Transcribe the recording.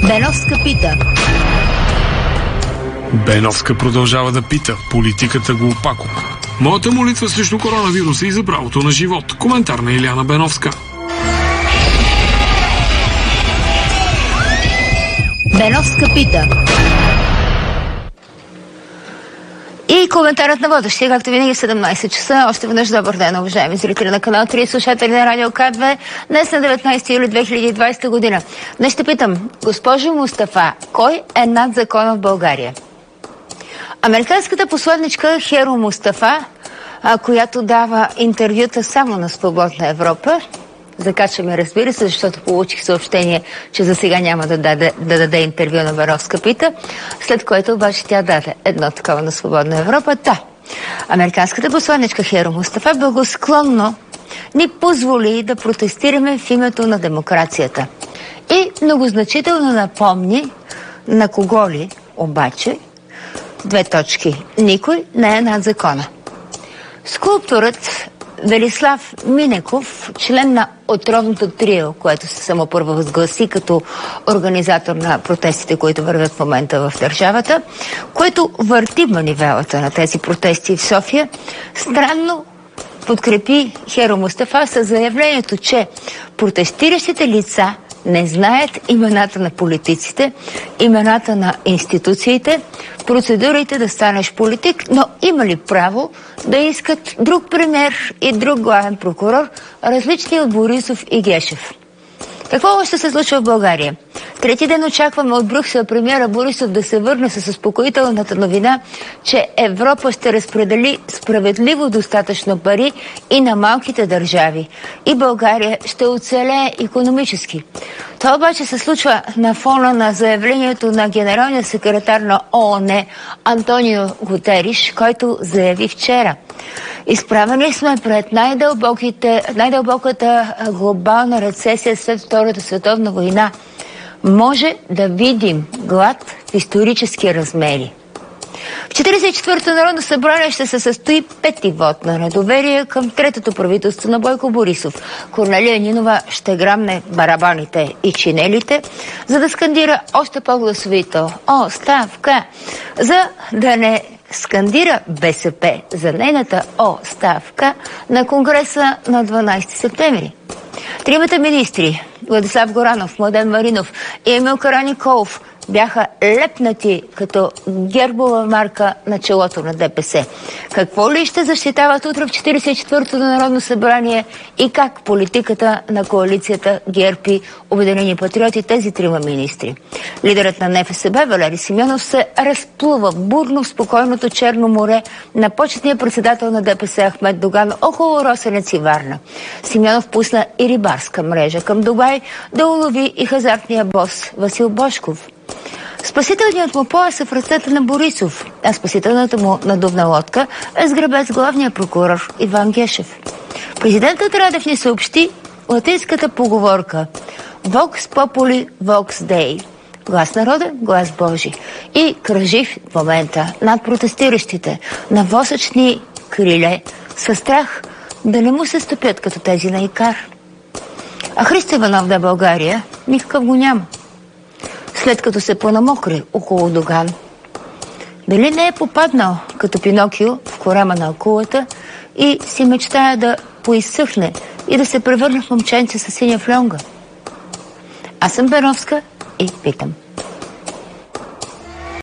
Беновска пита. Беновска продължава да пита. Политиката го опако. Моята молитва срещу коронавируса и за правото на живот. Коментар на Илияна Беновска. Беновска пита. И коментарът на водещия, както винаги в 17 часа. Още веднъж добър ден, уважаеми зрители на канал 3, слушатели на Радио К2. Днес на 19 юли 2020 година. Днес ще питам, госпожо Мустафа, кой е над закона в България? Американската посланничка Херо Мустафа, която дава интервюта само на Свободна Европа, закачаме, разбира се, защото получих съобщение, че за сега няма да даде интервю на Беновска пита, след което обаче тя даде едно такова на Свободна Европа. Американската посланничка Херо Мустафа благосклонно ни позволи да протестираме в името на демокрацията. И многозначително напомни на кого ли обаче, две точки, никой не е над закона. Скулпторът Велислав Минеков, член на отровното трио, което се самопровъзгласи като организатор на протестите, които вървят в момента в държавата, което върти манивелата на тези протести в София, странно подкрепи Херо Мустафа с заявлението, че протестиращите лица не знаят имената на политиците, имената на институциите, процедурите да станеш политик, но има ли право да искат друг премиер и друг главен прокурор, различни от Борисов и Гешев? Какво още се случва в България? Трети ден очакваме от Брюксел премиера Борисов да се върне с успокоителната новина, че Европа ще разпредели справедливо достатъчно пари и на малките държави. И България ще оцелее икономически. Това обаче се случва на фона на заявлението на генералния секретар на ООН Антонио Гутериш, който заяви вчера: изправени сме пред най-дълбоката глобална рецесия след Втората световна война. Може да видим глад в исторически размери. В 44-то Народно събрание ще се състои пети вод на недоверие към третото правителство на Бойко Борисов. Корнелия Нинова ще грамне барабаните и чинелите, за да скандира още по-гласовито оставка, за да не скандира БСП за нейната оставка на Конгреса на 12 септември. Тримата министри Владислав Горанов, Младен Маринов и Емил Караниколов бяха лепнати като гербова марка на челото на ДПС. Какво ли ще защитават утре в 44-то Народно събрание и как политиката на коалицията ГЕРБ и Обединени патриоти, тези трима министри? Лидерът на НФСБ Валери Симеонов се разплува бурно в спокойното Черно море на почетния председател на ДПС Ахмед Доган около Росенец и Варна. Симеонов пусна и рибарска мрежа към Дугай да улови и хазартния бос Васил Божков. Спасителният му пояс е в ръцете на Борисов, а спасителната му надувна лодка е с гребец главния прокурор Иван Гешев. Президентът Радев ни съобщи латинската поговорка Vox Populi, Vox Dei. Глас народа, глас Божи. И кръжи в момента над протестиращите на восъчни криле със страх да не му се стъпят като тези на Икар. А Христо Иванов да България никакъв го няма. След като се понамокри около Доган, дали не е попаднал като Пинокио в корема на акулата и си мечтая да поизсъхне и да се превърне в момченце със синя флонга? Аз съм Беновска и питам.